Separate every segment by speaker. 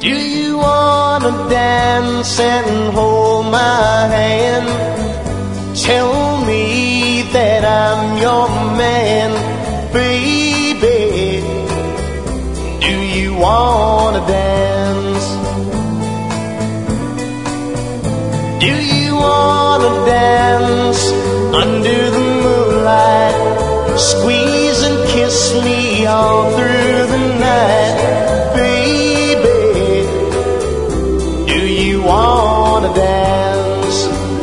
Speaker 1: Do you wanna dance and hold my hand? Tell me that I'm your man, baby. Do you wanna dance? Do you wanna dance under the moonlight? Squeeze and kiss me all through the night, baby. Do you wanna dance?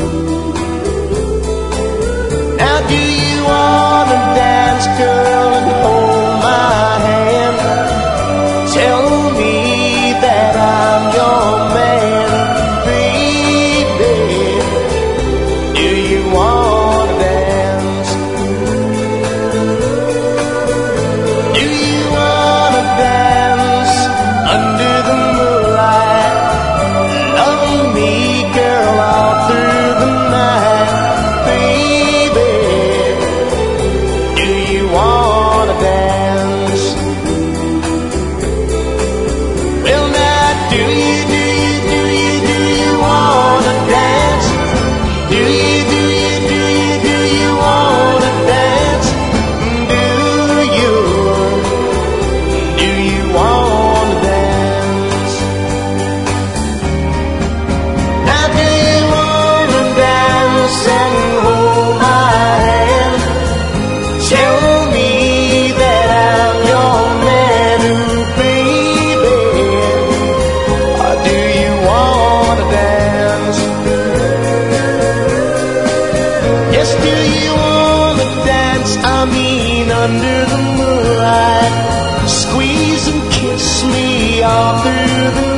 Speaker 1: Now do you wanna dance, girl, and hold my hand? Tell me that I'm your man, baby. Do you wanna dance? Do you wanna dance under the moonlight? Loving me, girl, all through the night, baby. Do you wanna dance? Well, now, do you wanna dance? Do you wanna dance? Do you wanna dance? Now, do you wanna dance and hold my hand? Tell me that I'm your man, ooh, baby. Or do you wanna dance? Yes, do you wanna dance? I mean, under the moonlight, squeeze and kiss me all through the